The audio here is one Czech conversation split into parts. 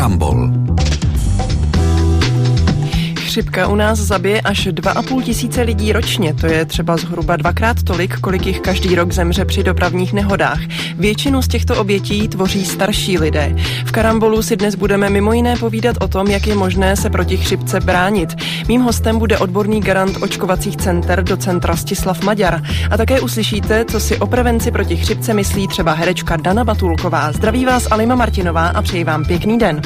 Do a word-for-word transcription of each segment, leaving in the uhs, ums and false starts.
Karambol. Chřipka u nás zabije až dva a půl tisíce lidí ročně, to je třeba zhruba dvakrát tolik, kolik jich každý rok zemře při dopravních nehodách. Většinu z těchto obětí tvoří starší lidé. V Karambolu si dnes budeme mimo jiné povídat o tom, jak je možné se proti chřipce bránit. Mým hostem bude odborný garant očkovacích center docent Rastislav Maďar. A také uslyšíte, co si o prevenci proti chřipce myslí třeba herečka Dana Batulková. Zdraví vás Alima Martinová a přeji vám pěkný den.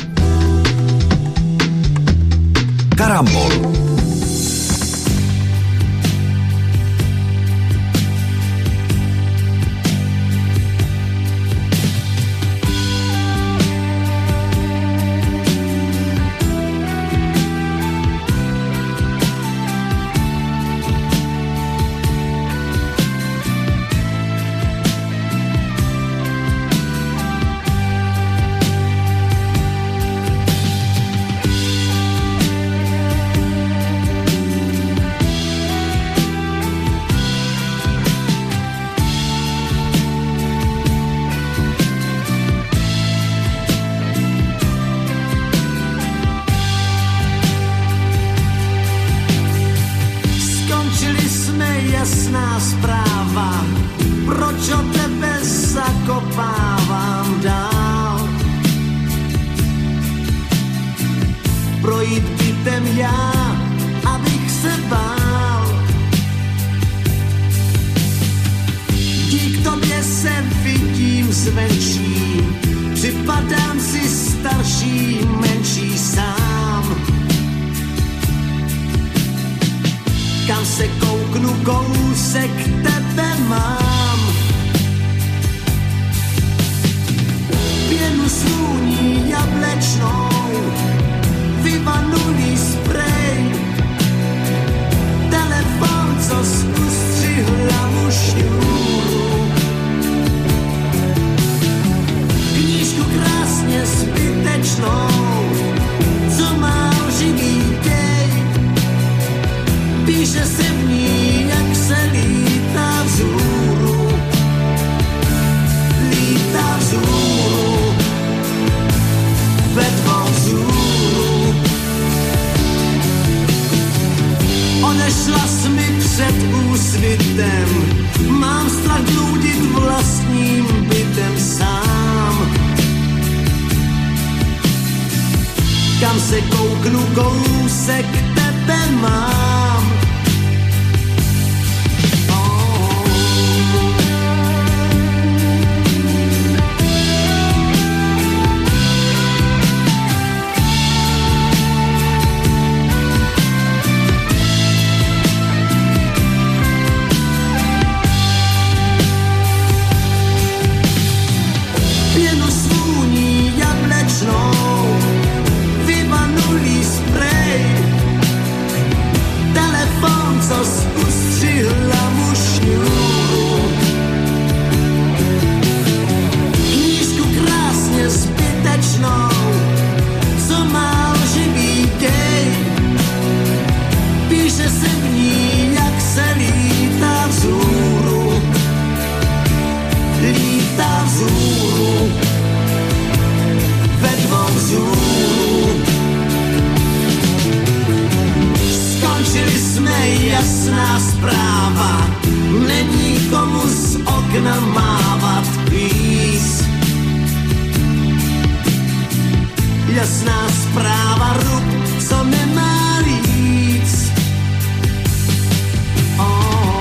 Karambol. Jasná zpráva, proč o tebe zakopávám dál. Projít bytem já, abych se bál. Dík tobě se vidím zvenčí, připadám si starší, menší sám. Kam se kouknu, kousek tebe mám. Pěnu svůní jablečnou, vyvanulý sprej, telefon, co zkustří hlavu šňůru, knížku krásně zbytečnou, co má živý děj. Píše se v ní, jak se lítá vzhůru, lítá vzhůru, ve tvou vzhůru. Odešla jsi mi před úsvitem, mám strach bludit vlastním bytem sám. Kam se kouknu, kousek tebe mám. Vyvanulý sprej, telefon, co zkustřil hlavu šňůru, knížku krásně zbytečnou, co má živý děj. Píše se v ní, jak se lítá vzhůru, lítá vzhůru, ve dvou vzhůru. Skončili jsme, jasná zpráva, není komu z okna mávat kvíz. Jasná zpráva, rub, co nemá líc. Oh.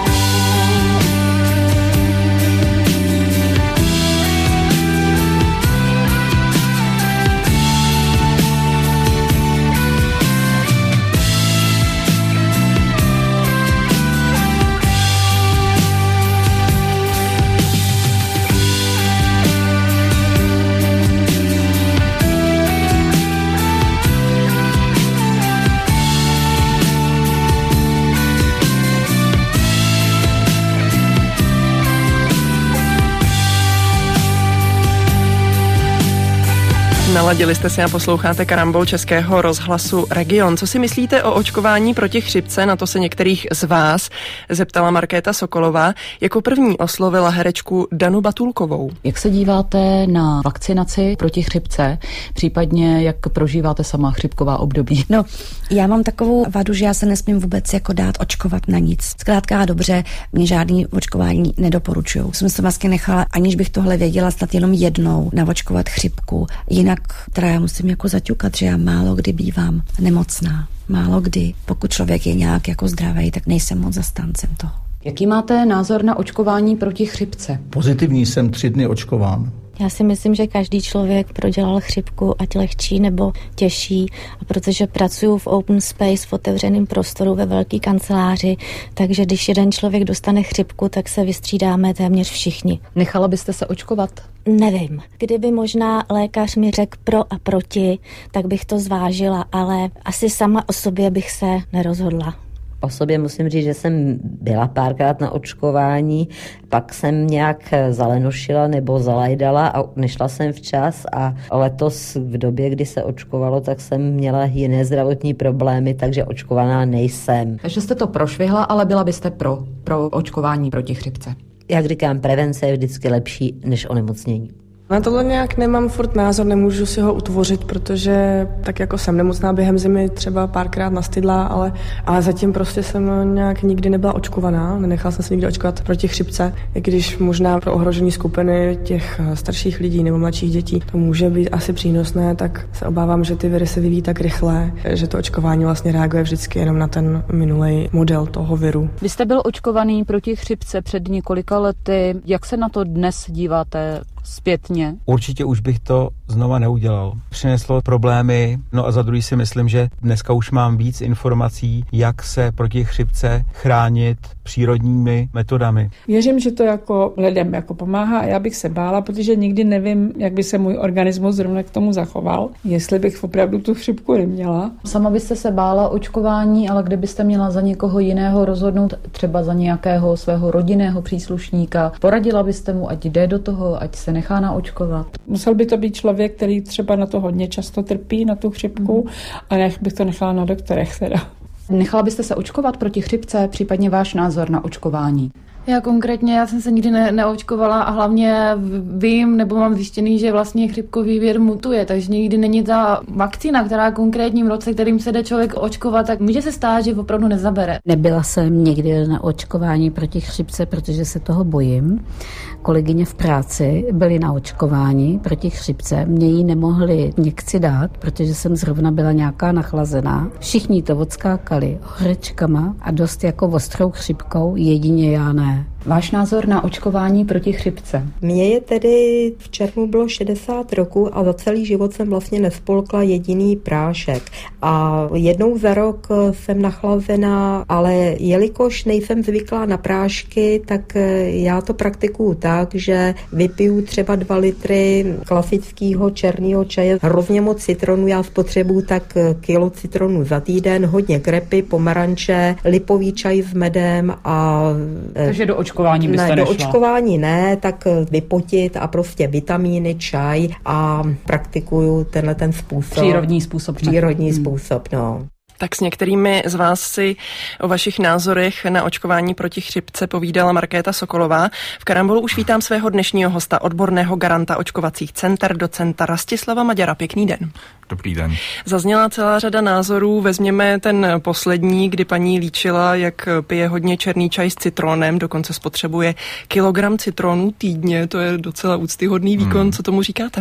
Naladili jste si a posloucháte Karambol Českého rozhlasu Region. Co si myslíte o očkování proti chřipce? Na to se některých z vás zeptala Markéta Sokolová. Jako první oslovila herečku Danu Batulkovou. Jak se díváte na vakcinaci proti chřipce? Případně jak prožíváte sama chřipková období? No, já mám takovou vadu, že já se nesmím vůbec jako dát očkovat na nic. Zkrátka a dobře, mě žádný očkování nedoporučují. Jsem se vlastně nechala, aniž bych tohle věděla, snad jenom jednou navočkovat chřipku. Jinak teda já musím jako zaťukat, že já málo kdy bývám nemocná. Málo kdy. Pokud člověk je nějak jako zdravý, tak nejsem moc zastáncem toho. Jaký máte názor na očkování proti chřipce? Pozitivní, jsem tři dny očkován. Já si myslím, že každý člověk prodělal chřipku, ať lehčí nebo těžší. A protože pracuju v open space, v otevřeném prostoru ve velké kanceláři, takže když jeden člověk dostane chřipku, tak se vystřídáme téměř všichni. Nechala byste se očkovat? Nevím. Kdyby možná lékař mi řekl pro a proti, tak bych to zvážila, ale asi sama o sobě bych se nerozhodla. O sobě musím říct, že jsem byla párkrát na očkování, pak jsem nějak zalenošila nebo zalajdala a nešla jsem včas a letos v době, kdy se očkovalo, tak jsem měla jiné zdravotní problémy, takže očkovaná nejsem. Takže jste to prošvihla, ale byla byste pro, pro očkování proti chřipce? Jak říkám, prevence je vždycky lepší než onemocnění. Na tohle nějak nemám furt názor, nemůžu si ho utvořit, protože tak jako jsem nemocná během zimy třeba párkrát nastydla, ale, ale zatím prostě jsem nějak nikdy nebyla očkovaná, nenechala jsem se nikdy očkovat proti chřipce, i když možná pro ohrožení skupiny těch starších lidí nebo mladších dětí to může být asi přínosné, tak se obávám, že ty viry se vyvíjí tak rychle, že to očkování vlastně reaguje vždycky jenom na ten minulý model toho viru. Vy jste byl očkovaný proti chřipce před několika lety, jak se na to dnes díváte zpětně? Určitě už bych to znova neudělal. Přineslo problémy, no a za druhý si myslím, že dneska už mám víc informací, jak se proti chřipce chránit přírodními metodami. Věřím, že to jako lidem jako pomáhá a já bych se bála, protože nikdy nevím, jak by se můj organismus zrovna k tomu zachoval, jestli bych opravdu tu chřipku neměla. Sama byste se bála očkování, ale kdybyste měla za někoho jiného rozhodnout, třeba za nějakého svého rodinného příslušníka, poradila byste mu, ať jde do toho, ať se nechá naočkovat? Musel by to být člověk, který třeba na to hodně často trpí, na tu chřipku, mm. a nech bych to nechala na doktorech teda. Nechala byste se očkovat proti chřipce, případně váš názor na očkování? Já konkrétně, já jsem se nikdy ne, neočkovala a hlavně vím, nebo mám zjištěný, že vlastně chřipkový vir mutuje, takže nikdy není ta vakcína, která konkrétním roce, kterým se jde člověk očkovat, tak může se stát, že opravdu nezabere. Nebyla jsem nikdy na očkování proti chřipce, protože se toho bojím. Kolegyně v práci byly na očkování proti chřipce, mě ji nemohli někci dát, protože jsem zrovna byla nějaká nachlazená. Všichni to odskákali horečkama a dost jako ostrou chřipkou, jedině já ne. Váš názor na očkování proti chřipce? Mně je tedy v červnu bylo šedesát roků a za celý život jsem vlastně nespolkla jediný prášek. A jednou za rok jsem nachlazená, ale jelikož nejsem zvyklá na prášky, tak já to praktikuju tak, že vypiju třeba dva litry klasického černého čaje, hrozně moc citronu, já spotřebuju tak kilo citronu za týden, hodně grepy, pomaranče, lipový čaj s medem a... Takže do očkování byste ne, nešla? Do očkování ne, tak vypotit a prostě vitamíny, čaj a praktikuju tenhle ten způsob. Přírodní způsob. Přírodní hmm. způsob, no. Tak s některými z vás si o vašich názorech na očkování proti chřipce povídala Markéta Sokolová. V Karambolu už vítám svého dnešního hosta, odborného garanta očkovacích center, docenta Rastislava Maďara. Pěkný den. Dobrý den. Zazněla celá řada názorů. Vezměme ten poslední, kdy paní líčila, jak pije hodně černý čaj s citronem, dokonce spotřebuje kilogram citronů týdně. To je docela úctyhodný výkon. Hmm. Co tomu říkáte?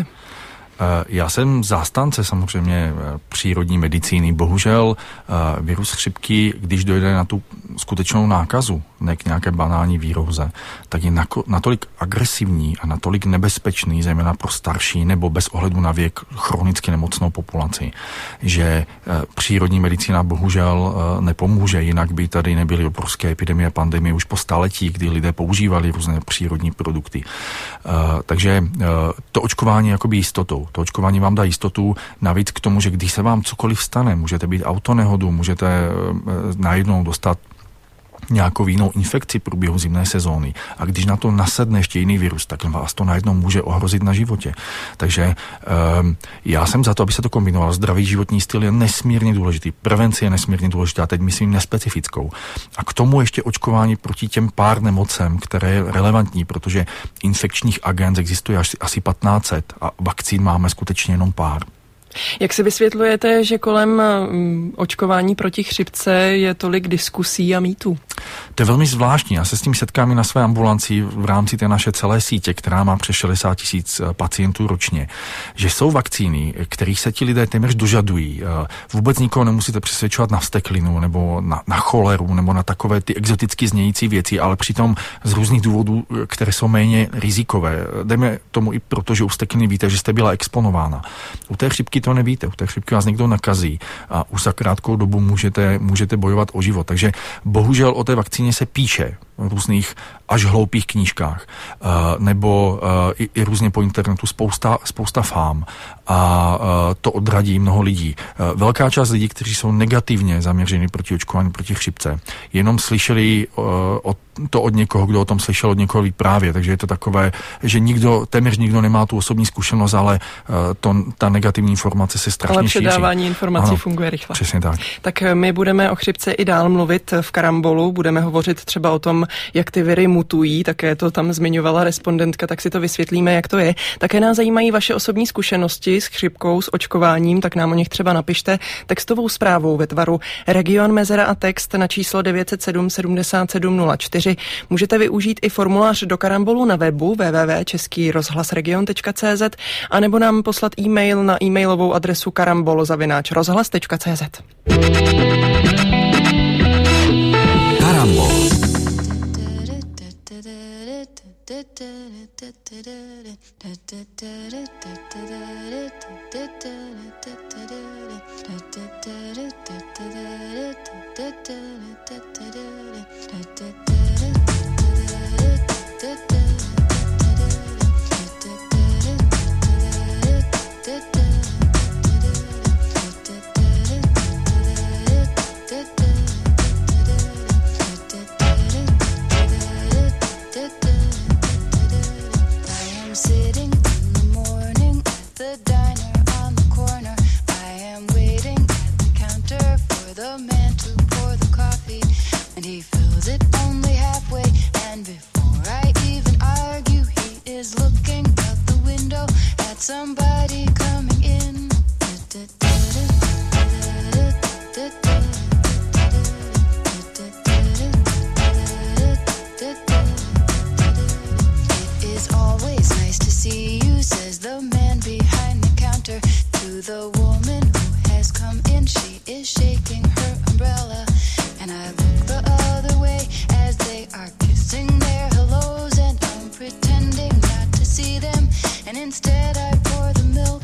Já jsem zástánce samozřejmě přírodní medicíny. Bohužel virus chřipky, když dojde na tu skutečnou nákazu, ne k nějaké banální výroze, tak je natolik agresivní a natolik nebezpečný, zejména pro starší nebo bez ohledu na věk chronicky nemocnou populaci, že přírodní medicína bohužel nepomůže, jinak by tady nebyly obrovské epidemie, pandemie už po staletí, kdy lidé používali různé přírodní produkty. Takže to očkování je jakoby jistotou. To očkování vám dá jistotu, navíc k tomu, že když se vám cokoliv stane, můžete být autonehodu, můžete najednou dostat nějakou jinou infekci v průběhu zimné sezóny a když na to nasedne ještě jiný virus, tak vás to najednou může ohrozit na životě. Takže um, já jsem za to, aby se to kombinovalo. Zdravý životní styl je nesmírně důležitý, prevence je nesmírně důležitá, teď myslím nespecifickou. A k tomu ještě očkování proti těm pár nemocem, které je relevantní, protože infekčních agent existuje až, asi patnáct set a vakcín máme skutečně jenom pár. Jak si vysvětlujete, že kolem očkování proti chřipce je tolik diskusí a mýtů? To je velmi zvláštní. Já se s tím setkám i na své ambulanci v rámci té naše celé sítě, která má přes šedesát tisíc pacientů ročně, že jsou vakcíny, kterých se ti lidé téměř dožadují. Vůbec nikoho nemusíte přesvědčovat na vzteklinu nebo na, na choleru nebo na takové ty exoticky znějící věci, ale přitom z různých důvodů, které jsou méně rizikové. Jdeme tomu i proto, že u vztekliny víte, že jste byla exponována. U té chřipky to nevíte, u té chřipky vás někdo nakazí a už za krátkou dobu můžete, můžete bojovat o život. Takže bohužel o té vakcíně se píše v různých až hloupých knížkách, nebo i, i různě po internetu spousta, spousta fám a to odradí mnoho lidí. Velká část lidí, kteří jsou negativně zaměřeni proti očkování proti chřipce, jenom slyšeli o to od někoho, kdo o tom slyšel od někoho vyprávět, takže je to takové, že nikdo, téměř nikdo nemá tu osobní zkušenost, ale to, ta negativní informace se strašně ale šíří. Ale předávání informací ano, funguje rychle. Přesně tak. Tak my budeme o chřipce i dál mluvit v Karambolu, budeme hovořit třeba o tom, jak ty viry mutují, také to tam zmiňovala respondentka, tak si to vysvětlíme, jak to je. Také nás zajímají vaše osobní zkušenosti s chřipkou, s očkováním, tak nám o nich třeba napište textovou zprávou ve tvaru Region Mezera a text na číslo devět set sedm sedmdesát sedm nula čtyři. Můžete využít i formulář do Karambolu na webu w w w tečka český rozhlas region tečka c z a nebo nám poslat e-mail na e-mailovou adresu karambol zavináč rozhlas tečka c z. Karambol. Somebody coming in. It is always nice to see you, says the man behind the counter to the woman who has come in. She is shaking her umbrella, and I look the other way as they are kissing their hellos, and I'm pretending not to see them, and instead I pour the milk.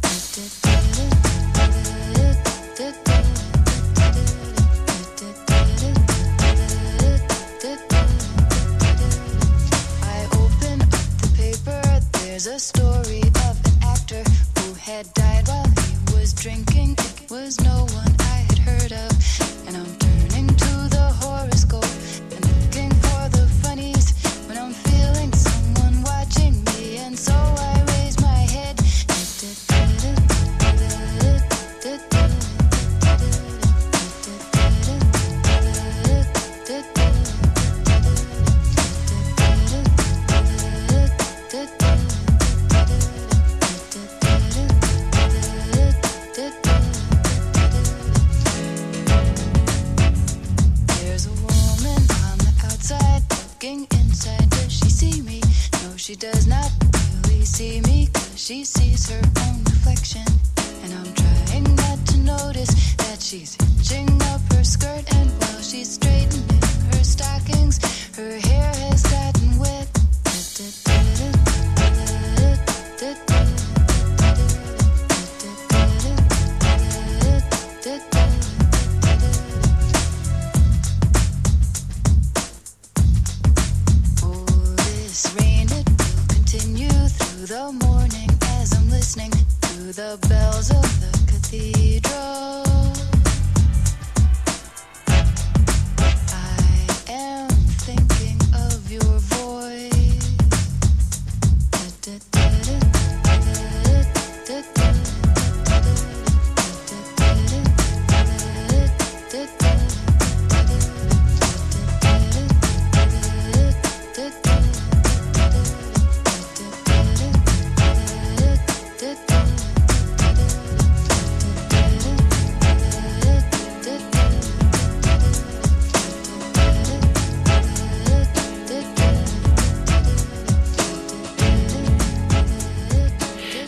I open up the paper, there's a story of an actor who had died while he was drinking. It was no one I had heard of, and I'm turning to the horoscope and looking for the funnies when I'm feeling someone watching me, and so I raise my head. There's a woman on the outside looking inside. Does she see me? No, she does not really see me, 'cause she sees her own reflection, and I'm trying not to notice that she's hitching up her skirt, and while she's straightening her stockings, her hair has gotten wet. Oh, this rain, it will continue through the morning as I'm listening to the bells of the cathedral. I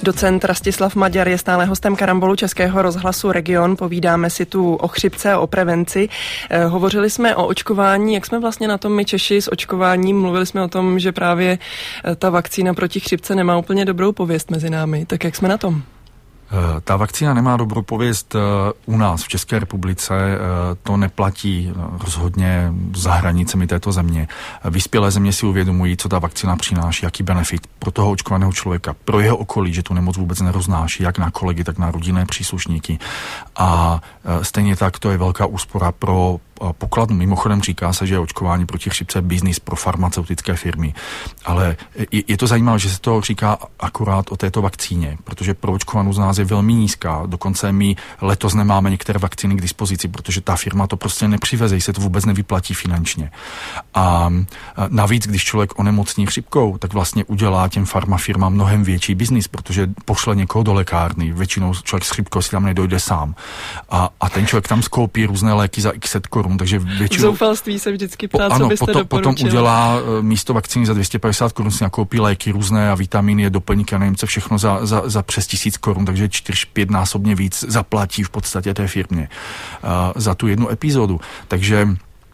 Docent Rastislav Maďar je stále hostem Karambolu Českého rozhlasu Region. Povídáme si tu o chřipce a o prevenci. Eh, hovořili jsme o očkování. Jak jsme vlastně na tom my Češi s očkováním? Mluvili jsme o tom, že právě ta vakcína proti chřipce nemá úplně dobrou pověst mezi námi. Tak jak jsme na tom? Ta vakcína nemá dobrou pověst u nás v České republice, to neplatí rozhodně za hranicemi této země. Vyspělé země si uvědomují, co ta vakcína přináší, jaký benefit pro toho očkovaného člověka, pro jeho okolí, že tu nemoc vůbec neroznáší, jak na kolegy, tak na rodinné příslušníky. A stejně tak to je velká úspora pro pokladnu. Mimochodem říká se, že očkování proti chřipce je biznis pro farmaceutické firmy. Ale je, je to zajímavé, že se to říká akorát o této vakcíně, protože proočkovanost z nás je velmi nízká. Dokonce my letos nemáme některé vakcíny k dispozici, protože ta firma to prostě nepřiveze, se to vůbec nevyplatí finančně. A navíc, když člověk onemocní chřipkou, tak vlastně udělá těm farmafirmám mnohem větší biznis, protože pošle někoho do lékárny. Většinou člověk s chřipkou si tam nedojde sám. A, a ten člověk tam skoupí různé léky za x set korun, takže většinou... Zoufalství se vždycky ptá, po, co byste potom, doporučil. Potom udělá místo vakcíny za dvě stě padesát korun, si nakoupí léky různé a vitamíny, doplňky a nevím co všechno za, za, za přes tisíc korun, takže čtyř, pět násobně víc zaplatí v podstatě té firmě uh, za tu jednu epizodu. Takže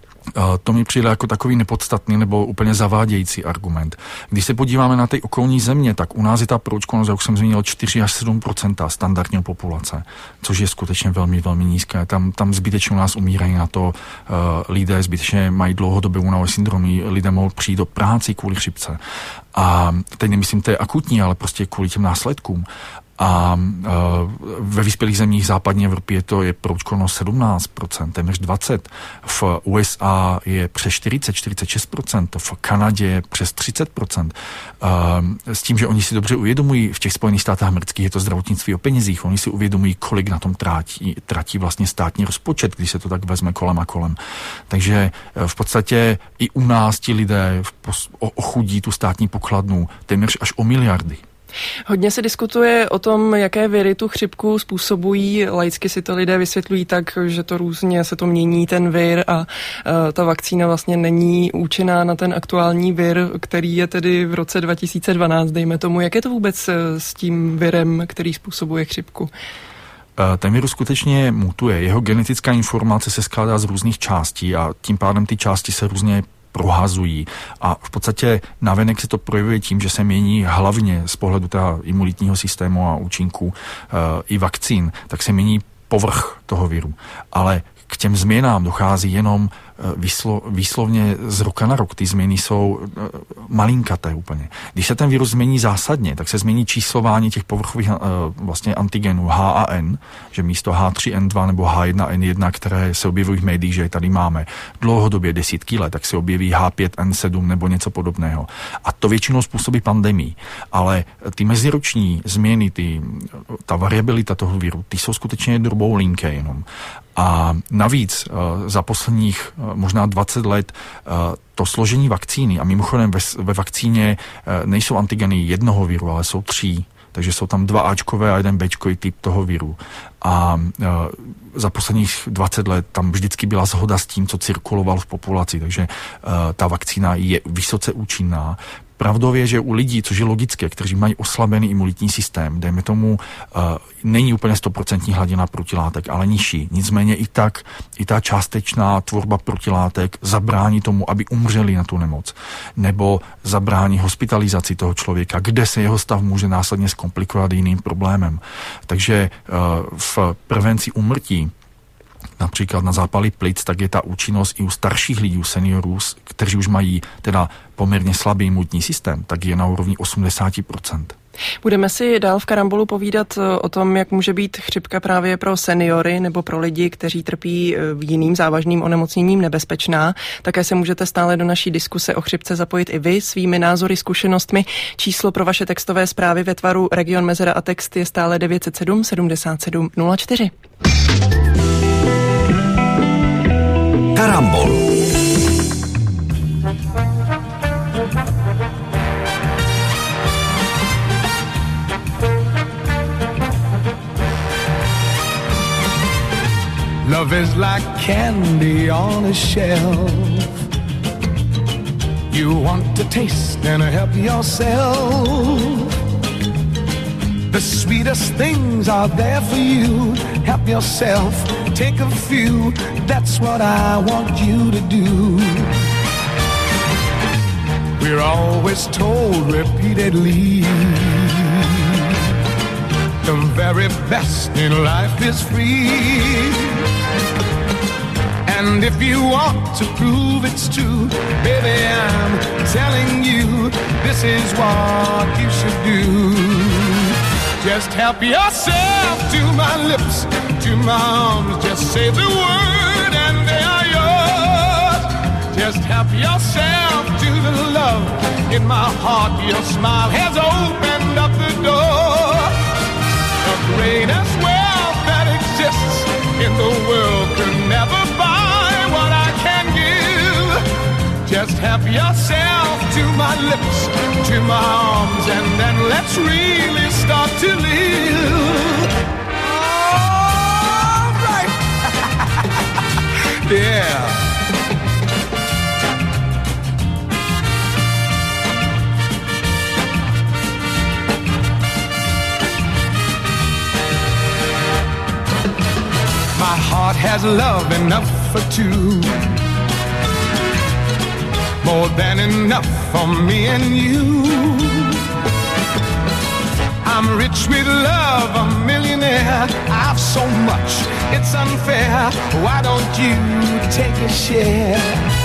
to mi přijde jako takový nepodstatný nebo úplně zavádějící argument. Když se podíváme na ty okolní země, tak u nás je ta proočkovanost, jak jsem zmínil, čtyři až sedm procent standardní populace, což je skutečně velmi, velmi nízké. Tam, tam zbytečně u nás umírají na to, uh, lidé zbytečně mají dlouhodobé únavové syndromy, lidé mohou přijít do práci kvůli chřipce. A teď nemyslím, to je akutní, ale prostě kvůli těm následkům. A uh, ve vyspělých zemích západní Evropy je to je proočkovanost sedmnáct procent, téměř dvacet procent. V U S A je přes čtyřicet, čtyřicet šest procent, v Kanadě je přes třicet procent. Uh, s tím, že oni si dobře uvědomují, v těch Spojených státech amerických je to zdravotnictví o penězích, oni si uvědomují, kolik na tom tratí, tratí vlastně státní rozpočet, když se to tak vezme kolem a kolem. Takže uh, v podstatě i u nás ti lidé ochudí tu státní pokladnu téměř až o miliardy. Hodně se diskutuje o tom, jaké viry tu chřipku způsobují. Laicky si to lidé vysvětlují tak, že to různě se to mění ten vir a uh, ta vakcína vlastně není účinná na ten aktuální vir, který je tedy v roce dva tisíce dvanáct, dejme tomu. Jak je to vůbec s tím virem, který způsobuje chřipku? Ten virus skutečně mutuje. Jeho genetická informace se skládá z různých částí a tím pádem ty části se různě prohazují. A v podstatě navenek se to projevuje tím, že se mění hlavně z pohledu teda imunitního systému a účinku uh, i vakcín, tak se mění povrch toho viru. Ale k těm změnám dochází jenom výslo, výslovně z roka na rok. Ty změny jsou malinkaté úplně. Když se ten virus změní zásadně, tak se změní číslování těch povrchových vlastně antigenů H a N, že místo H tři N dva nebo H jedna N jedna, které se objevují v médiích, že tady máme dlouhodobě desítky let, tak se objeví H pět N sedm nebo něco podobného. A to většinou způsobí pandemii. Ale ty meziroční změny, ty, ta variabilita toho viru, ty jsou skutečně drobou linké jenom. A navíc za posledních možná dvacet let to složení vakcíny, a mimochodem ve, ve vakcíně nejsou antigeny jednoho viru, ale jsou tří, takže jsou tam dva Ačkové a jeden Bčkový typ toho viru. A za posledních dvacet let tam vždycky byla shoda s tím, co cirkulovalo v populaci, takže ta vakcína je vysoce účinná. Pravdou je, že u lidí, což je logické, kteří mají oslabený imunitní systém, dejme tomu, uh, není úplně stoprocentní hladina protilátek, ale nižší. Nicméně i tak, i ta částečná tvorba protilátek zabrání tomu, aby umřeli na tu nemoc. Nebo zabrání hospitalizaci toho člověka, kde se jeho stav může následně zkomplikovat jiným problémem. Takže uh, v prevenci úmrtí, například na zápaly plic, tak je ta účinnost i u starších lidí, u seniorů, kteří už mají teda poměrně slabý imunitní systém, tak je na úrovni osmdesát procent. Budeme si dál v Karambolu povídat o tom, jak může být chřipka právě pro seniory nebo pro lidi, kteří trpí jiným závažným onemocněním nebezpečná. Také se můžete stále do naší diskuse o chřipce zapojit i vy svými názory, zkušenostmi. Číslo pro vaše textové zprávy ve tvaru Region Mezera a text je stále devět set sedm sedmdesát sedm nula čtyři. Karambol. Love is like candy on a shelf. You want to taste and help yourself. The sweetest things are there for you. Help yourself, take a few. That's what I want you to do. We're always told repeatedly the very best in life is free. And if you want to prove it's true, baby, I'm telling you, this is what you should do. Just help yourself to my lips, to my arms. Just say the word and they are yours. Just help yourself to the love in my heart. Your smile has opened up the door. The greatest wealth that exists in the world could never buy what I can give. Just help yourself to my lips, to my arms, and then let's really start to live. All right. Yeah. My heart has love enough for two, more than enough for me and you. I'm rich with love, a millionaire. I've so much, it's unfair. Why don't you take a share?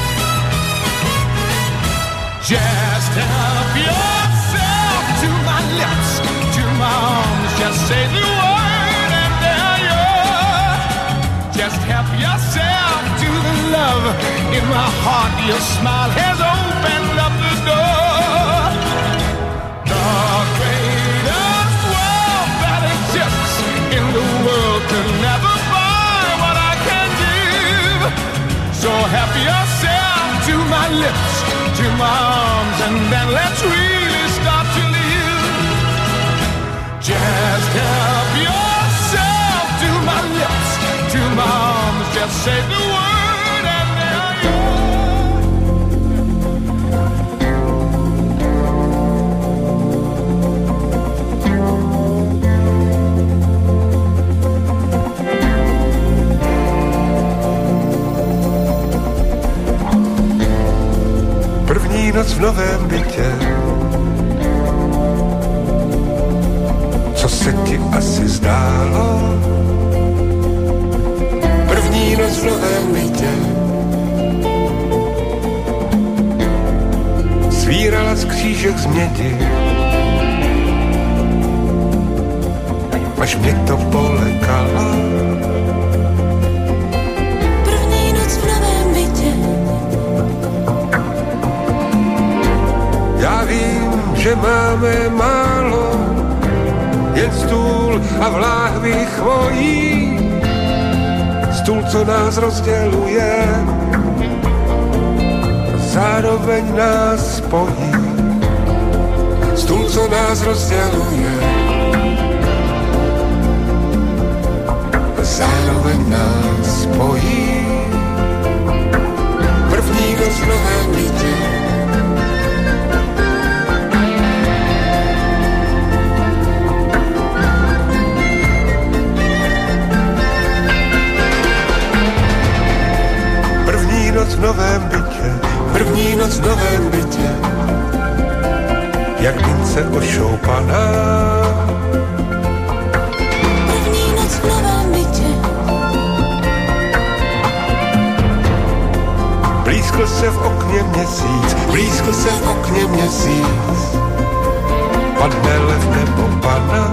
Just help yourself to my lips, to my arms. Just say the word and there you are. Just help yourself to the love in my heart. Your smile has opened up the door. The greatest wealth that exists in the world could never buy what I can give. So help yourself to my lips, to my arms, and then let's really start to live. Just help yourself to my lips, to my arms. Just say the word and there you První noc v novém bytě, co se ti asi zdálo? První noc v novém bytě, svírala z křížek z mědi, až mě to polekalo. První noc v novém bytě, já vím, že máme málo, jen stůl a v láhvích mojí. Stůl, co nás rozděluje, zároveň nás spojí. Stůl, co nás rozděluje, zároveň nás spojí. První noc v novém bytě, noc v novém bytě, první noc v novém bytě, jak mince ošoupaná. první noc v novém bytě, Blízkl se v okně měsíc, blízkl se v okně měsíc, padne lev nebo pana.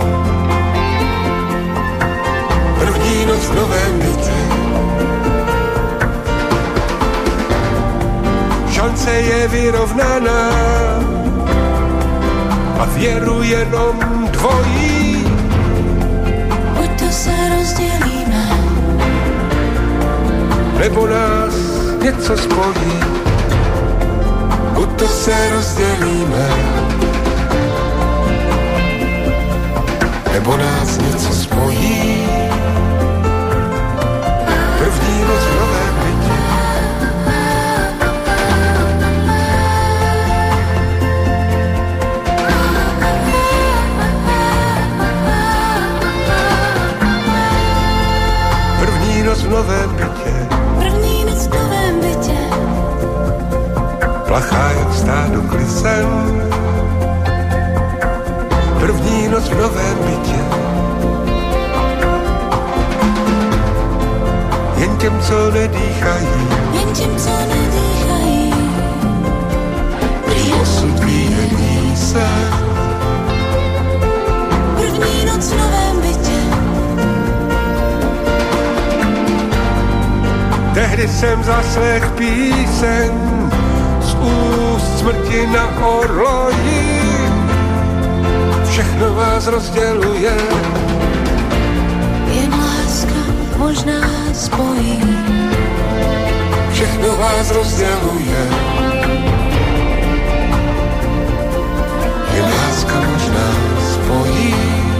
První noc v novém bytě, šance je vyrovnaná a věru jenom dvojí. buď to se rozdělíme, nebo nás něco spojí. Buď to se rozdělíme, nebo nás něco spojí. První noc v novém bytě, novém bytě. První noc v novém bytě. Plachá jak stádo klisen. První noc v novém bytě. Jen těm, co nedýchají. Jen těm, co nedýchají. Prý osud výjední se. První noc v novém bytě. Tehdy jsem zaslech píseň z úst smrti na orloji. Všechno vás rozděluje. Jen láska možná spojí. Všechno vás rozděluje. Jen láska možná spojí.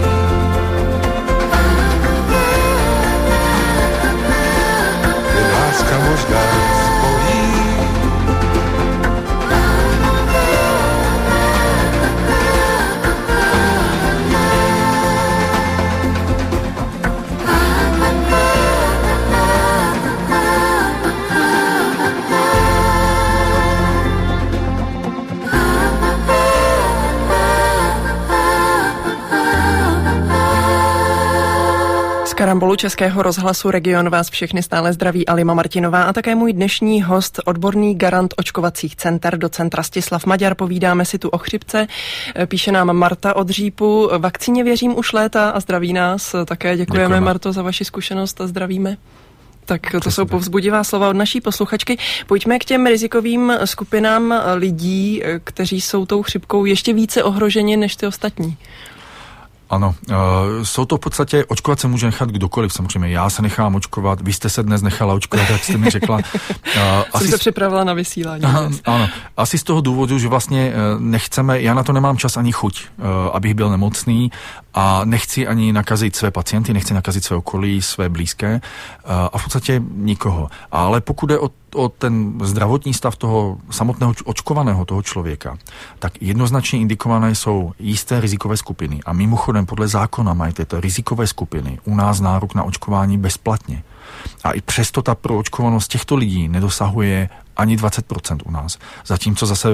Jen láska možná spojí. Z Karambolu Českého rozhlasu Region vás všechny stále zdraví Alima Martinová a také můj dnešní host, odborný garant očkovacích center, docent Rastislav Maďar. Povídáme si tu o chřipce. Píše nám Marta od Řípu. Vakcíně věřím už léta a zdraví nás. Také děkujeme, děkujeme. Marto, za vaši zkušenost a zdravíme. Tak to Přesně. jsou povzbudivá slova od naší posluchačky. Pojďme k těm rizikovým skupinám lidí, kteří jsou tou chřipkou ještě více ohroženi než ty ostatní. Ano, uh, jsou to v podstatě, očkovat se může nechat kdokoliv, samozřejmě. Já se nechám očkovat, vy jste se dnes nechala očkovat, jak jste mi řekla. Uh, Jsem asi se připravila na vysílání. Aha, ano, asi z toho důvodu, že vlastně uh, nechceme, já na to nemám čas ani chuť, uh, abych byl nemocný a nechci ani nakazit své pacienty, nechci nakazit své okolí, své blízké uh, a v podstatě nikoho. Ale pokud je o o ten zdravotní stav toho samotného očkovaného toho člověka, tak jednoznačně indikované jsou jisté rizikové skupiny. A mimochodem podle zákona mají tyto rizikové skupiny u nás nárok na očkování bezplatně. A i přesto ta proočkovanost těchto lidí nedosahuje ani dvacet procent u nás. Zatímco zase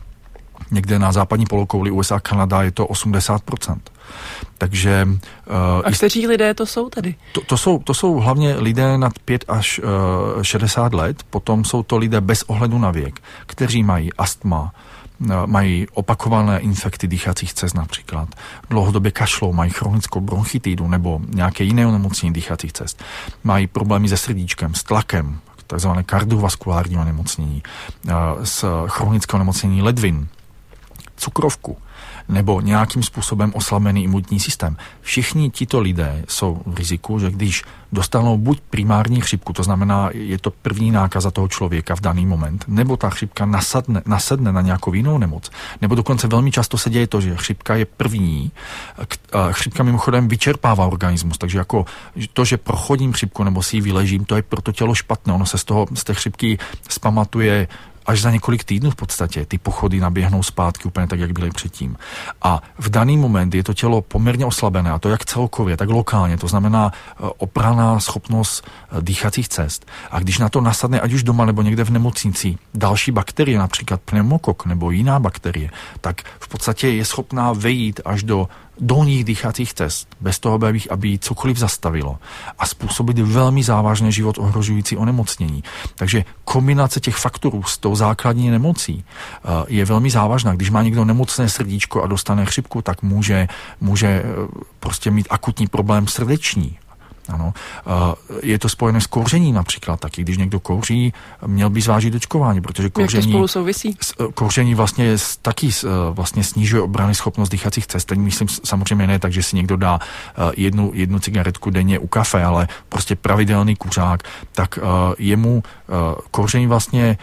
někde na západní polokouli U S A, Kanada je to osmdesát procent. Takže... Uh, a kteří lidé to jsou tedy? To, to, jsou, to jsou hlavně lidé nad pět až uh, šedesát let, potom jsou to lidé bez ohledu na věk, kteří mají astma, uh, mají opakované infekty dýchacích cest například, dlouhodobě kašlou, mají chronickou bronchitidu nebo nějaké jiné onemocnění dýchacích cest, mají problémy se srdíčkem, s tlakem, takzvané kardiovaskulární onemocnění, uh, s chronické onemocnění ledvin, cukrovku, nebo nějakým způsobem oslabený imunitní systém. Všichni tito lidé jsou v riziku, že když dostanou buď primární chřipku, to znamená, je to první nákaza toho člověka v daný moment, nebo ta chřipka nasadne, nasedne na nějakou jinou nemoc, nebo dokonce velmi často se děje to, že chřipka je první. Chřipka mimochodem vyčerpává organismus, takže jako to, že prochodím chřipku nebo si ji vyležím, to je pro to tělo špatné. Ono se z toho, z té chřipky zpamatuje až za několik týdnů v podstatě. Ty pochody naběhnou zpátky úplně tak, jak byly předtím. A v daný moment je to tělo poměrně oslabené, a to jak celkově, tak lokálně. To znamená opraná schopnost dýchacích cest. A když na to nasadne, ať už doma nebo někde v nemocnici, další bakterie, například pneumokok nebo jiná bakterie, tak v podstatě je schopná vejít až do dolních dýchacích cest, bez toho, aby, aby cokoliv zastavilo a způsobit velmi závažné život ohrožující onemocnění. Takže kombinace těch faktorů s tou základní nemocí je velmi závažná. Když má někdo nemocné srdíčko a dostane chřipku, tak může, může prostě mít akutní problém srdeční. Ano. Je to spojené s kouřením například taky. Když někdo kouří, měl by zvážit očkování, protože kouření, jak to spolu souvisí? Kouření vlastně taky vlastně snižuje obrany schopnost dýchacích cest. Teď myslím samozřejmě ne tak, že si někdo dá jednu, jednu cigaretku denně u kafe, ale prostě pravidelný kuřák, tak jemu kouření vlastně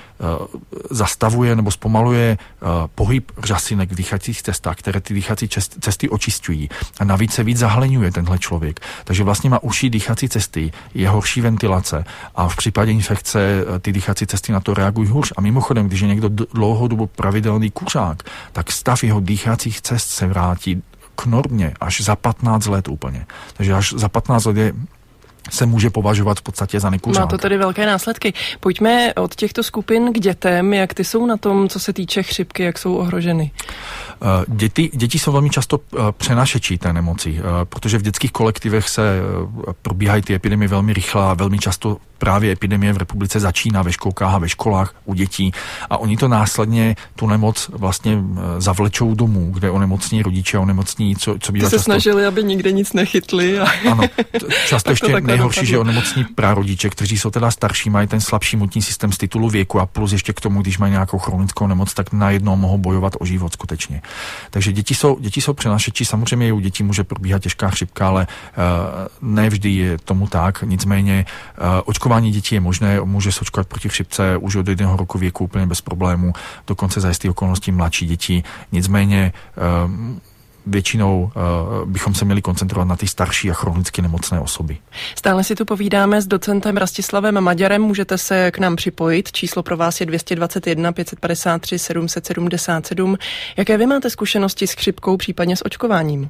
zastavuje nebo zpomaluje pohyb řasinek v dýchacích cestách, které ty dýchací cesty očišťují. A navíc se víc zahleňuje tenhle člověk. Takže vlastně má uší dýchací cesty, je horší ventilace a v případě infekce ty dýchací cesty na to reagují hůř. A mimochodem, když je někdo dlouhodobu pravidelný kuřák, tak stav jeho dýchacích cest se vrátí k normě až za patnáct let úplně. Takže až za patnáct let je se může považovat v podstatě za nekuřáka. Má to tedy velké následky. Pojďme od těchto skupin k dětem, jak ty jsou na tom, co se týče chřipky, jak jsou ohroženy? Děti, děti jsou velmi často přenašečí té nemoci, protože v dětských kolektivech se probíhají ty epidemie velmi rychle a velmi často právě epidemie v republice začíná ve školkách a ve školách u dětí a oni to následně tu nemoc vlastně zavlečou domů, kde onemocní rodiče, onemocní, co, co bývá Ty se často... snažili, aby nikde nic nechytli. A... Ano, často ještě nejhorší, že onemocní prarodiče, kteří jsou teda starší, mají ten slabší imunitní systém z titulu věku a plus ještě k tomu, když mají nějakou chronickou nemoc, tak najednou mohou bojovat o život skutečně. Takže děti jsou, děti jsou přenášeči, samozřejmě i u dětí může probíhat těžká chřipka, ale uh, ne vždy je tomu tak, nicméně uh, očkování dětí je možné, může se očkovat proti chřipce už od jednoho roku věku úplně bez problémů, dokonce za jistých okolností mladší děti, nicméně uh, většinou uh, bychom se měli koncentrovat na ty starší a chronicky nemocné osoby. Stále si tu povídáme s docentem Rastislavem Maďarem, můžete se k nám připojit, číslo pro vás je dvě stě dvacet jedna pět set padesát tři sedm set sedmdesát sedm. Jaké vy máte zkušenosti s chřipkou, případně s očkováním?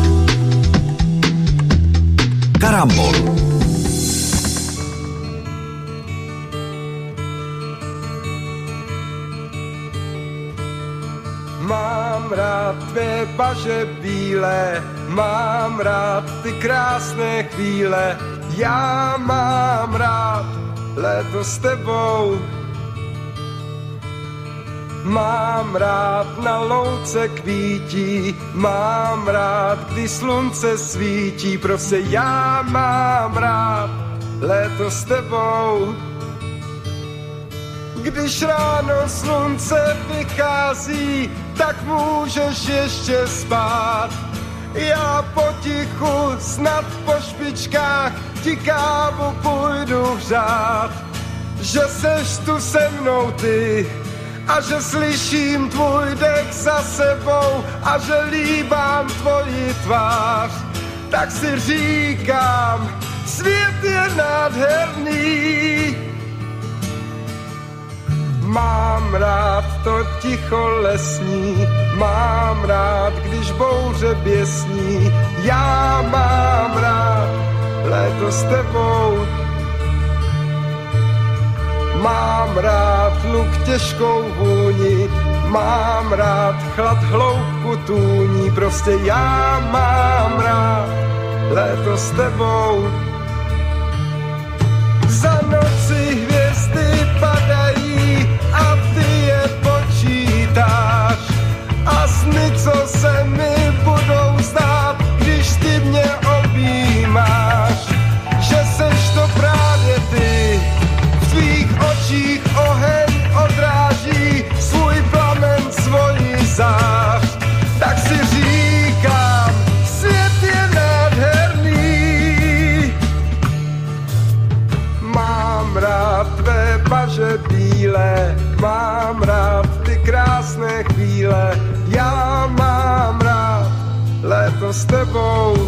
Karambol. Mám rád tvé paže bílé, mám rád ty krásné chvíle, já mám rád léto s tebou. Mám rád na louce kvítí, mám rád, kdy slunce svítí, prostě já mám rád léto s tebou. Když ráno slunce vychází, tak můžeš ještě spát. Já potichu, snad po špičkách, ti kávu půjdu vřát. Že seš tu se mnou ty a že slyším tvůj dech za sebou a že líbám tvoji tvář. Tak si říkám, svět je nádherný. Mám rád to ticho lesní, mám rád, když bouře běsní, já mám rád léto s tebou. Mám rád luk těžkou vůni, mám rád chlad hloubku tůní, prostě já mám rád léto s tebou. Za noci hvězdy padají a ty je počítáš a sny, co se mi budou zdát, když ty mě objímáš, že seš to právě ty, v tvých očích oheň odráží svůj plamen, svoji zář, tak si říkám, svět je nádherný. Mám rád tvé paže bílé, mám rád ty krásné chvíle, já mám rád léto s tebou.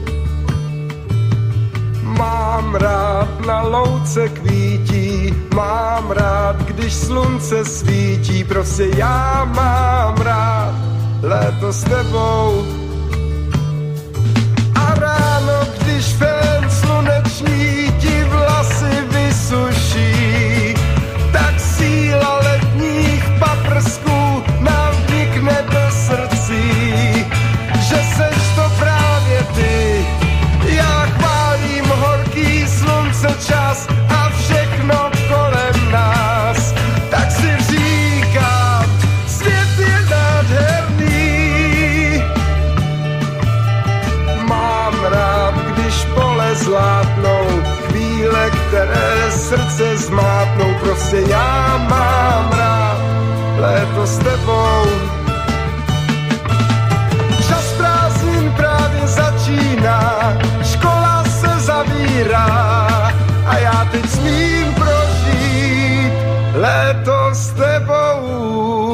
Mám rád na louce kvítí, mám rád, když slunce svítí, prostě já mám rád léto s tebou. A ráno, když fen sluneční ti vlasy vysuší, tak síla letních paprsků nám vnikne do srdcí, že seš to právě ty. Já chválím horký slunce čas a všechno kolem nás, tak si říkám, svět je nádherný. Mám rád, když pole zlátnou, chvíle, které srdce zmátnou, prostě já mám rád léto s tebou. Čas prázdnin právě začíná, škola se zavírá a já teď smím prožít léto s tebou.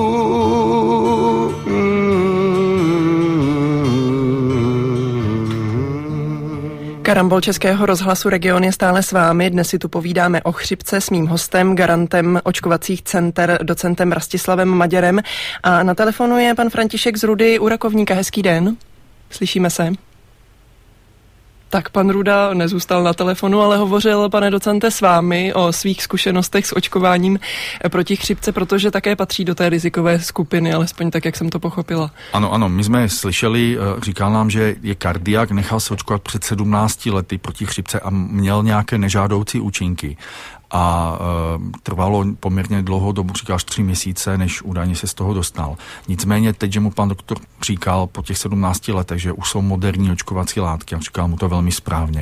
Karambol Českého rozhlasu Region je stále s vámi. Dnes si tu povídáme o chřipce s mým hostem, garantem očkovacích center, docentem Rastislavem Maďarem. A na telefonu je pan František z Rudy u Rakovníka. Hezký den. Slyšíme se? Tak pan Ruda nezůstal na telefonu, ale hovořil, pane docente, s vámi o svých zkušenostech s očkováním proti chřipce, protože také patří do té rizikové skupiny, alespoň tak, jak jsem to pochopila. Ano, ano, my jsme slyšeli, říkal nám, že je kardiak, nechal se očkovat před sedmnácti lety proti chřipce a měl nějaké nežádoucí účinky. A e, trvalo poměrně dlouhou dobu, říkal až tři měsíce, než údajně se z toho dostal. Nicméně teď, že mu pan doktor říkal po těch sedmnácti letech, že už jsou moderní očkovací látky, a říkal mu to velmi správně.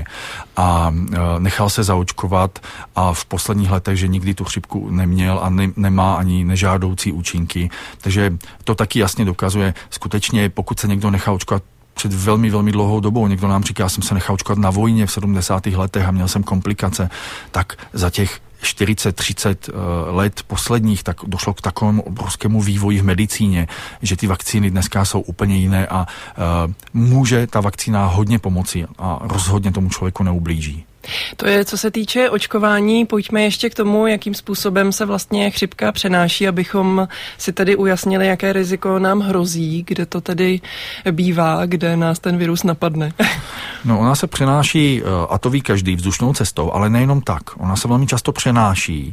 A e, nechal se zaočkovat a v posledních letech, že nikdy tu chřipku neměl a ne, nemá ani nežádoucí účinky. Takže to taky jasně dokazuje, skutečně pokud se někdo nechá očkovat před velmi, velmi dlouhou dobou. Někdo nám říká, já jsem se nechal očkovat na vojně v sedmdesátých letech a měl jsem komplikace. Tak za těch čtyřicet třicet let posledních tak došlo k takovému obrovskému vývoji v medicíně, že ty vakcíny dneska jsou úplně jiné a uh, může ta vakcína hodně pomoci a rozhodně tomu člověku neublíží. To je, co se týče očkování. Pojďme ještě k tomu, jakým způsobem se vlastně chřipka přenáší, abychom si tedy ujasnili, jaké riziko nám hrozí, kde to tedy bývá, kde nás ten virus napadne. No, ona se přenáší, a to ví každý, vzdušnou cestou, ale nejenom tak. Ona se velmi často přenáší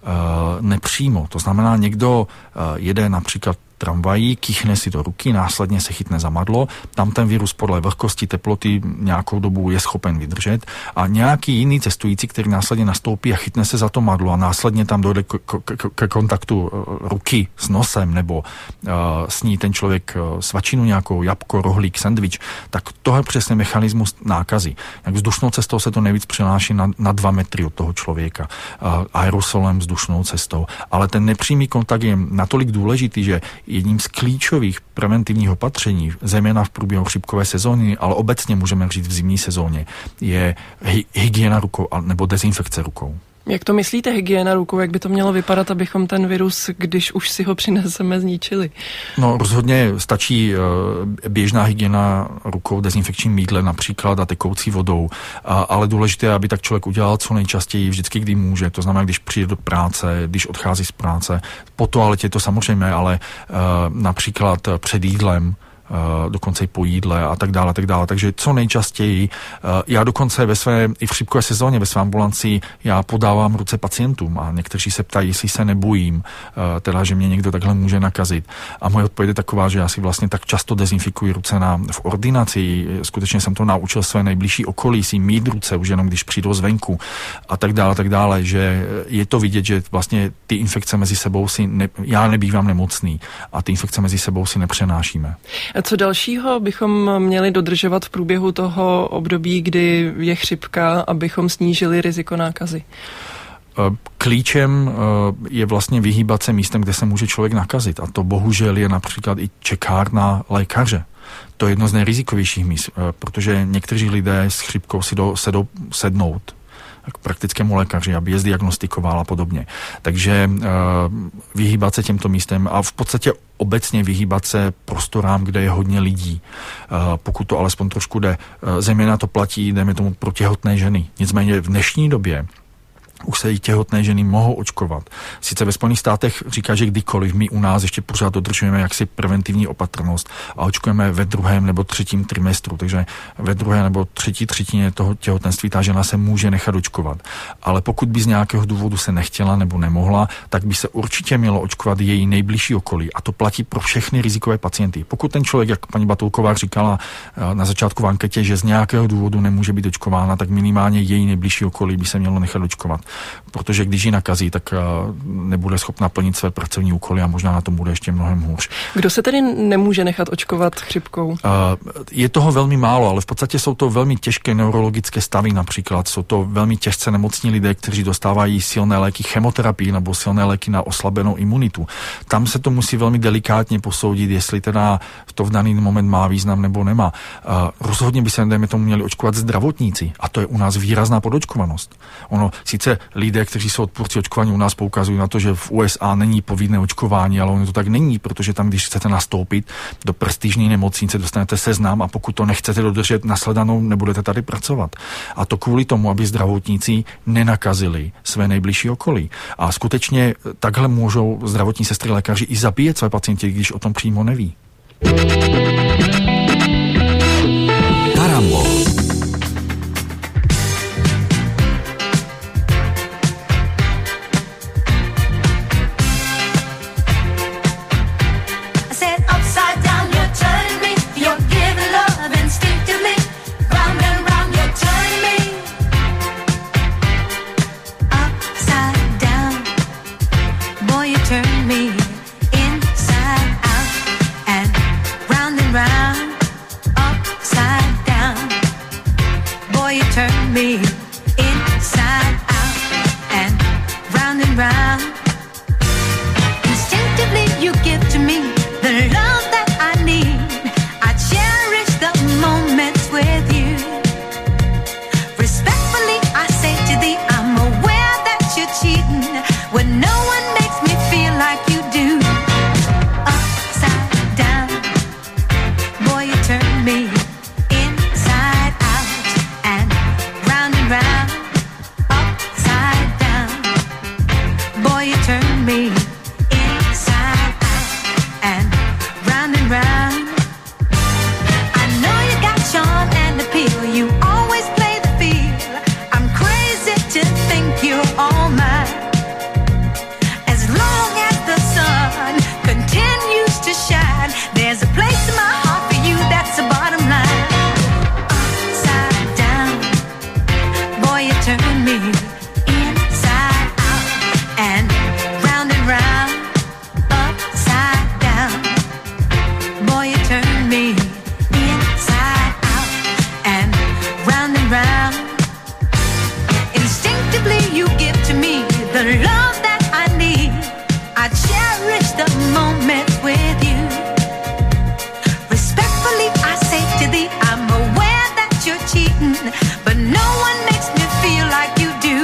uh, nepřímo. To znamená, někdo uh, jede například tramvají, kýchne si do ruky, následně se chytne za madlo, tam ten virus podle vlhkosti, teploty nějakou dobu je schopen vydržet a nějaký jiný cestující, který následně nastoupí a chytne se za to madlo a následně tam dojde k, k, k kontaktu ruky s nosem nebo uh, sní ten člověk uh, svačinu nějakou, jabko, rohlík, sendvič, tak to je přesně mechanismus nákazy. Jak vzdušnou cestou se to nejvíc přenáší na, na dva metry od toho člověka. Uh, aerosolem, vzdušnou cestou. Ale ten nepřímý kontakt je natolik důležitý, že jedním z klíčových preventivních opatření, zejména v průběhu chřipkové sezóny, ale obecně můžeme říct v zimní sezóně, je hy- hygiena rukou nebo dezinfekce rukou. Jak to myslíte, hygiena rukou? Jak by to mělo vypadat, abychom ten virus, když už si ho přineseme, zničili? No rozhodně stačí běžná hygiena rukou, dezinfekční mýdle například a tekoucí vodou, a, ale důležité je, aby tak člověk udělal co nejčastěji, vždycky, kdy může. To znamená, když přijde do práce, když odchází z práce. Po toaletě to samozřejmě, ale uh, například před jídlem, Uh, dokonce i po jídle a tak dále, tak dále. Takže co nejčastěji, uh, já dokonce ve své, i v chřipkové sezóně, ve své ambulanci, já podávám ruce pacientům a někteří se ptají, jestli se nebojím, uh, teda, že mě někdo takhle může nakazit. A moje odpověď je taková, že já si vlastně tak často dezinfikuji ruce na, v ordinaci, skutečně jsem to naučil své nejbližší okolí, si mít ruce už jenom když přijdou zvenku a tak dále, tak dále, že je to vidět, že vlastně ty infekce mezi sebou si, ne, já nebývám nemocný a ty infekce mezi sebou si nepřenášíme. Co dalšího bychom měli dodržovat v průběhu toho období, kdy je chřipka, abychom snížili riziko nákazy? Klíčem je vlastně vyhýbat se místem, kde se může člověk nakazit. A to bohužel je například i čekárna lékaře. To je jedno z nejrizikovějších míst, protože někteří lidé s chřipkou si do, se do sednout k praktickému lékaři, aby je zdiagnostikoval a podobně. Takže uh, vyhýbat se těmto místem a v podstatě obecně vyhýbat se prostorám, kde je hodně lidí, uh, pokud to alespoň trošku jde. Uh, zejména to platí, dejme tomu, pro těhotné ženy. Nicméně v dnešní době už se i těhotné ženy mohou očkovat. Sice ve Spojených státech říká, že kdykoliv, my u nás ještě pořád dodržujeme jaksi preventivní opatrnost a očkujeme ve druhém nebo třetím trimestru, takže ve druhé nebo třetí třetině toho těhotenství ta žena se může nechat očkovat. Ale pokud by z nějakého důvodu se nechtěla nebo nemohla, tak by se určitě mělo očkovat její nejbližší okolí a to platí pro všechny rizikové pacienty. Pokud ten člověk, jak paní Batulková říkala na začátku v anketě, že z nějakého důvodu nemůže být očkována, tak minimálně její nejbližší okolí by se mělo nechat očkovat. Protože když ji nakazí, tak nebude schopna plnit své pracovní úkoly a možná na tom bude ještě mnohem hůř. Kdo se tedy nemůže nechat očkovat chřipkou? Je toho velmi málo, ale v podstatě jsou to velmi těžké neurologické stavy například. Jsou to velmi těžce nemocní lidé, kteří dostávají silné léky chemoterapii nebo silné léky na oslabenou imunitu. Tam se to musí velmi delikátně posoudit, jestli teda to v daný moment má význam nebo nemá. Rozhodně by se, dejme tomu, měli očkovat zdravotníci a to je u nás výrazná podočkovanost. Ono sice lidé, kteří jsou odpůrci očkování, u nás poukazují na to, že v U S A není povinné očkování, ale ono to tak není, protože tam, když chcete nastoupit do prestižní nemocnice, dostanete seznam a pokud to nechcete dodržet nasledanou, nebudete tady pracovat. A to kvůli tomu, aby zdravotníci nenakazili své nejbližší okolí. A skutečně takhle můžou zdravotní sestry, lékaři i zabíjet své pacienty, když o tom přímo neví. Karambol. me inside out and round and round. Instinctively you give to me the love that I need. I cherish the moments with you. Respectfully I say to thee, I'm aware that you're cheating when no one makes me feel like you do. Upside down, boy, you turn me inside out and round and round. Upside down, boy, you turn me inside out and round and round. I know you got charm and appeal, you always play the field. I'm crazy to think you're all mine. As long as the sun continues to shine, there's a place in my heart for you, that's the bottom line. Upside down, boy, you turn me inside out and round and round. Upside down, boy, you turn me inside out and round and round. Instinctively you give to me the love that I need. I cherish the moments with you. Respectfully I say to thee, I'm aware that you're cheating, but no one makes me feel like you do.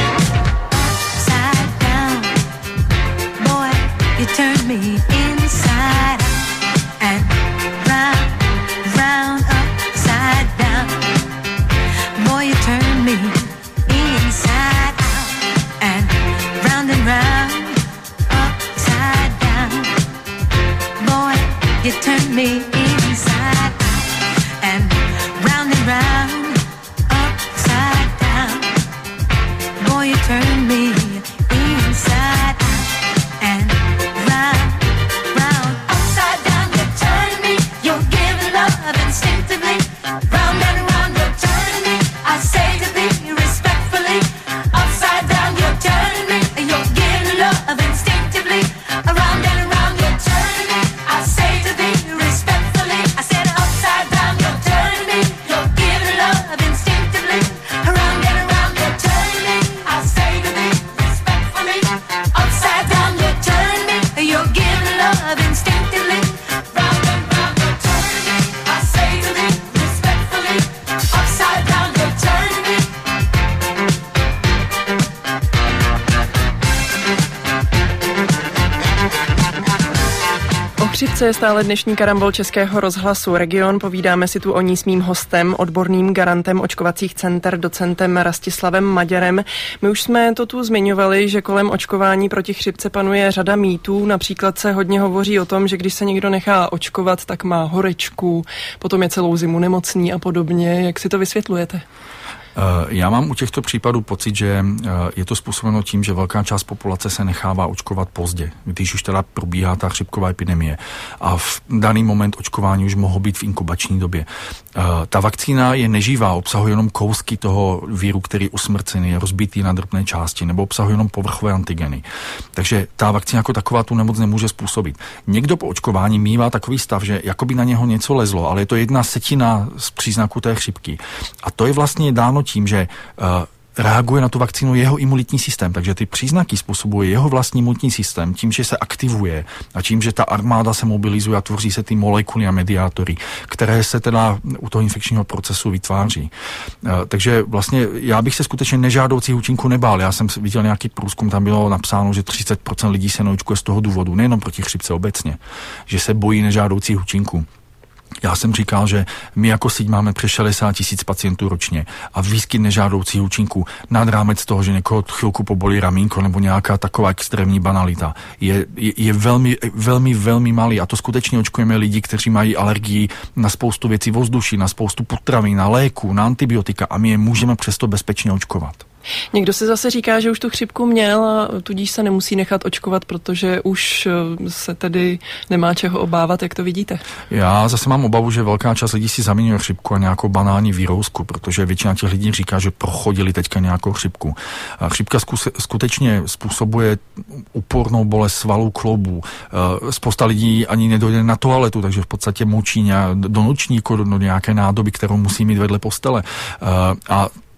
Upside down, boy, you turn me inside out and round, round, upside down. Boy, you turn me inside out and round and round. Upside down, boy, you turn me inside out and round and round. Upside down, boy, you turn me inside out and round, round. Upside down, you turn me, you're giving love instinctively. Round and round, you're turning me, I say to thee respectfully. Upside down, you're turning me, you're giving love instinctively. Around and around, you're turning me, I say to thee respectfully. I said upside down, you're turning me, you're giving love instinctively. Around and around, you're turning me, I say to thee respectfully. Upside down, you're turning me, you're giving love instinctively. Round and round, you're turning me, I say to thee respectfully. Upside down, you're turning me. O chřipce je stále dnešní karambol Českého rozhlasu Region. Povídáme si tu o ní s mým hostem, odborným garantem očkovacích center, docentem Rastislavem Maďarem. My už jsme to tu zmiňovali, že kolem očkování proti chřipce panuje řada mýtů. Například se hodně hovoří o tom, že když se někdo nechá očkovat, tak má horečku, potom je celou zimu nemocný a podobně. Jak si to vysvětlujete? Já mám u těchto případů pocit, že je to způsobeno tím, že velká část populace se nechává očkovat pozdě, když už teda probíhá ta chřipková epidemie a v daný moment očkování už mohou být v inkubační době. Ta vakcína je neživá, obsahuje jenom kousky toho víru, který je usmrcený, je rozbitý na drobné části, nebo obsahuje jenom povrchové antigeny. Takže ta vakcína jako taková tu nemoc nemůže způsobit. Někdo po očkování mívá takový stav, že jakoby na něho něco lezlo, ale je to jedna setina z příznaků té chřipky. A to je vlastně dáno tím, že uh, reaguje na tu vakcínu jeho imunitní systém, takže ty příznaky způsobuje jeho vlastní imunitní systém tím, že se aktivuje a tím, že ta armáda se mobilizuje a tvoří se ty molekuly a mediátory, které se teda u toho infekčního procesu vytváří. Uh, takže vlastně já bych se skutečně nežádoucích účinků nebál. Já jsem viděl nějaký průzkum, tam bylo napsáno, že třicet procent lidí se neočkuje z toho důvodu, nejenom proti chřipce obecně, že se bojí nežádoucích účinků. Já jsem říkal, že my jako síť máme přes šedesát tisíc pacientů ročně a výskyt nežádoucích účinků nad rámec toho, že někoho chvilku pobolí ramínko nebo nějaká taková extrémní banalita, je, je, je velmi, velmi, velmi malý a to skutečně očkujeme lidi, kteří mají alergii na spoustu věcí v ovzduší, na spoustu potravin, na léku, na antibiotika a my je můžeme přesto bezpečně očkovat. Někdo si zase říká, že už tu chřipku měl a tudíž se nemusí nechat očkovat, protože už se tedy nemá čeho obávat, jak to vidíte? Já zase mám obavu, že velká část lidí si zaměňuje chřipku a nějakou banální výrouzku, protože většina těch lidí říká, že prochodili teďka nějakou chřipku. A chřipka skutečně způsobuje úpornou bolest svalů kloubů. Spousta lidí ani nedojde na toaletu, takže v podstatě močí do nočníku, do nějaké nádoby, kterou musí mít vedle postele. A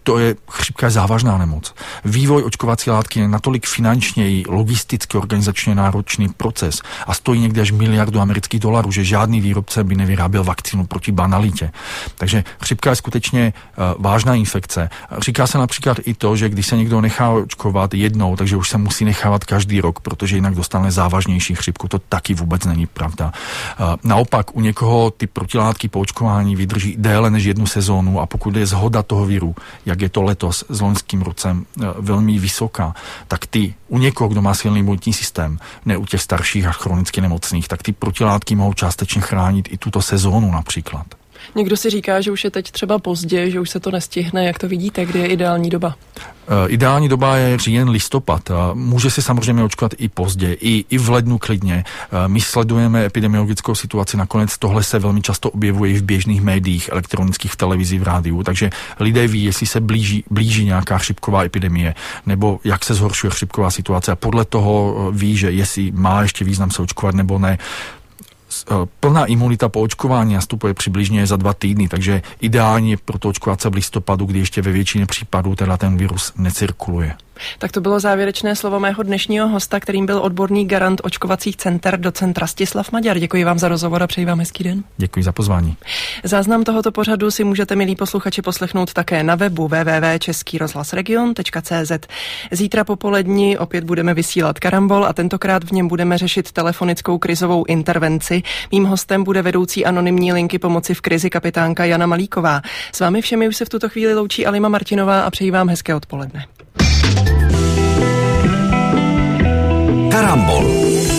to je chřipka je závažná nemoc. Vývoj očkovací látky je natolik finančně i logisticky organizačně náročný proces a stojí někde až miliardu amerických dolarů, že žádný výrobce by nevyráběl vakcínu proti banalitě. Takže chřipka je skutečně uh, vážná infekce. Říká se například i to, že když se někdo nechá očkovat jednou, takže už se musí nechávat každý rok, protože jinak dostane závažnější chřipku. To taky vůbec není pravda. Uh, naopak u někoho ty protilátky po očkování vydrží déle než jednu sezónu a pokud je shoda toho viru, jak je to letos s loňským rocem uh, velmi vysoká, tak ty u někoho, kdo má silný imunitní systém, ne u těch starších a chronicky nemocných, tak ty protilátky mohou částečně chránit i tuto sezónu například. Někdo si říká, že už je teď třeba pozdě, že už se to nestihne. Jak to vidíte, kdy je ideální doba? Uh, ideální doba je říjen, listopad. Uh, může se samozřejmě očkovat i pozdě, i, i v lednu klidně. Uh, my sledujeme epidemiologickou situaci, nakonec tohle se velmi často objevuje i v běžných médiích, elektronických, v televizi, v rádiu, takže lidé ví, jestli se blíží, blíží nějaká chřipková epidemie, nebo jak se zhoršuje chřipková situace a podle toho ví, že jestli má ještě význam se očkovat nebo ne. Plná imunita po očkování nastupuje přibližně za dva týdny, takže ideálně je proto očkovat se v listopadu, kdy ještě ve většině případů teda ten virus necirkuluje. Tak to bylo závěrečné slovo mého dnešního hosta, kterým byl odborný garant očkovacích center, docent Rastislav Maďar. Děkuji vám za rozhovor a přeji vám hezký den. Děkuji za pozvání. Záznam tohoto pořadu si můžete, milí posluchači, poslechnout také na webu w w w tečka český rozhlas region tečka c z. Zítra popolední opět budeme vysílat Karambol a tentokrát v něm budeme řešit telefonickou krizovou intervenci. Mým hostem bude vedoucí anonymní linky pomoci v krizi kapitánka Jana Malíková. S vámi všemi už se v tuto chvíli loučí Alima Martinová a přeji vám hezké odpoledne. Karambol.